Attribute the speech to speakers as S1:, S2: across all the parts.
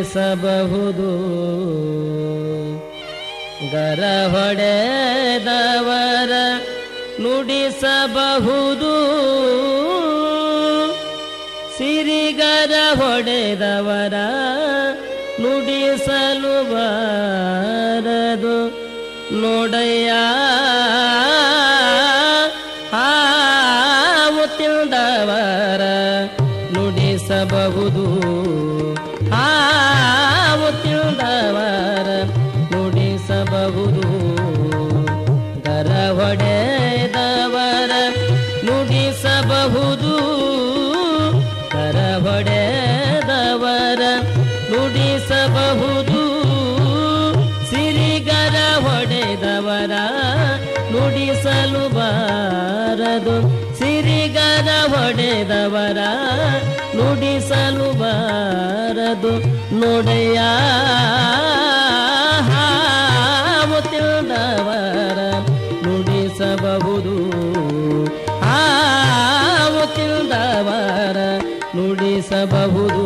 S1: ನುಡಿಸಬಹುದು. ಗರ ಹೊಡೆದವರ ನುಡಿಸಬಹುದು, ಸಿರಿಗರ ಹೊಡೆದವರ ನುಡಿಸಲು ಬಾರದು. ನೋಡಯ್ಯ ಹಾವು ತಿಂದವರ ನುಡಿಸಬಹುದು, ಹಾವು ತಿಂದವರ ನುಡಿಸಬಹುದು. ಗರ ಹೊಡೆದವರ ನುಡಿಸಬಹುದು, ಗರ ಹೊಡೆದವರ ನುಡಿಸಬಹುದು, ಸಿರಿಗರ ಹೊಡೆದವರ ನುಡಿಸಲು ಬಾರದು. ಸಿರಿಗರ ಹೊಡೆದವರ ನುಡಿಸಲು ಬಾರದು. ನೋಡಯ್ಯ ಹಾವು ತಿಂದವರ ನುಡಿಸಬಹುದು, ಹಾವು ತಿಂದವರ ನುಡಿಸಬಹುದು.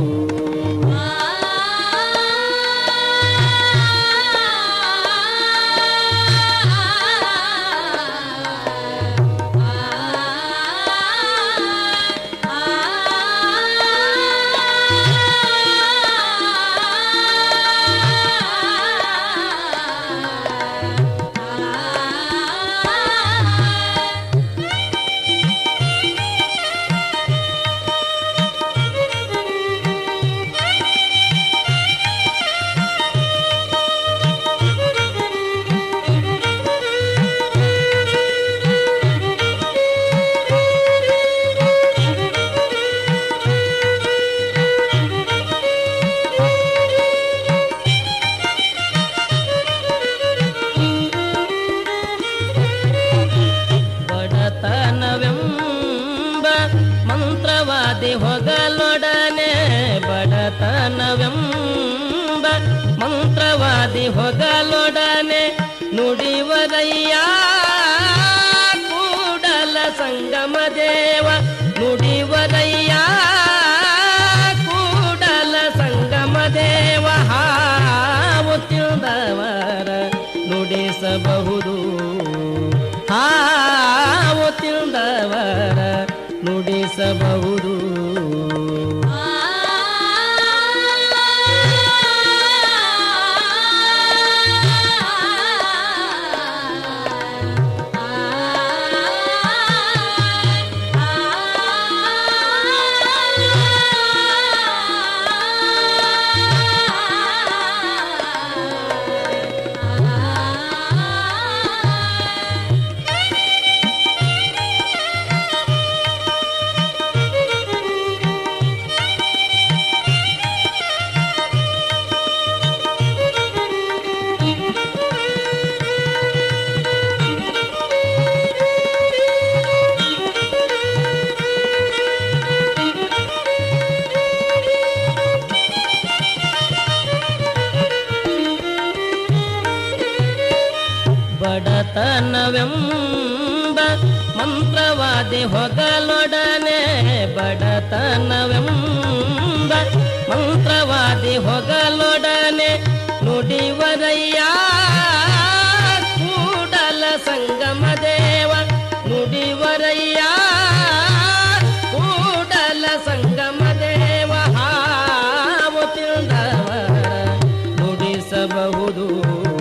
S1: ಮಂತ್ರವಾದಿ ಹೊಗಲೊಡನೆ ಬಡತನವೆಂಬ ಮಂತ್ರವಾದಿ ಹೊಗಲೊಡನೆ ನುಡಿವರಯ್ಯ ಕೂಡಲ ಸಂಗಮ ದೇವ. ನುಡಿವರಯ್ಯ ಕೂಡಲ ಸಂಗಮ ದೇವ. ಹಾವು ತಿಂದವರ ನುಡಿಸಬಹುದು, ಹಾವು ತಿಂದವರ ನುಡಿಸಬಹುದು. ಬಡತನವೆಂಬ ಮಂತ್ರವಾದಿ ಹೊಗಲೊಡನೆ ಬಡತನವೆಂಬ ಮಂತ್ರವಾದಿ ಹೊಗಲೊಡನೆ ನುಡಿವರಯ್ಯ ಕೂಡಲ ಸಂಗಮ ದೇವ. ನುಡಿವರಯ್ಯ ಕೂಡಲ ಸಂಗಮ ದೇವ. ಹಾವು ತಿಂದವರ ನುಡಿಸಬಹುದು,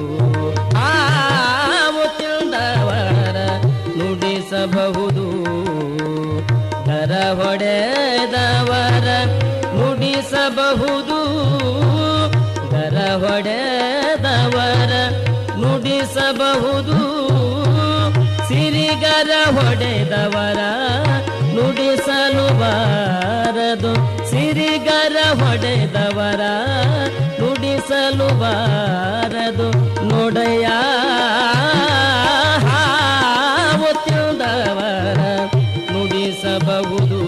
S1: ನುಡಿಸಬಹುದು. ಗರ ಹೊಡೆದವರ ನುಡಿಸಬಹುದು, ಗರ ಹೊಡೆದವರ ನುಡಿಸಬಹುದು, ಸಿರಿಗರ ಹೊಡೆದವರ ನುಡಿಸಲು ಬಾರದು. ಸಿರಿಗರ ಹೊಡೆದವರ ನುಡಿಸಲು ಬಾರದು. ನೋಡಯ್ಯ ಹಾವು ತಿಂದವರ ನುಡಿಸಬಹುದು,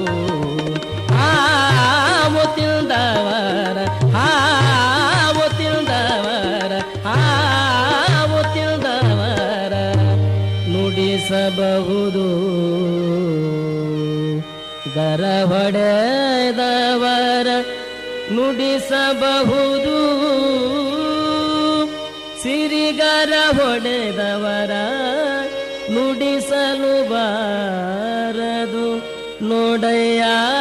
S1: ಹಾವು ತಿಂದವರ, ಹಾವು ತಿಂದವರ, ಹಾವು ತಿಂದವರ ನುಡಿಸಬಹುದು. ಗರ ಹೊಡೆದವರ ನುಡಿಸಬಹುದು ಸಿರಿಗರ ಹೊಡೆದವರ ನುಡಿಸಲು ಬಾರದು ನೋಡಯ್ಯ.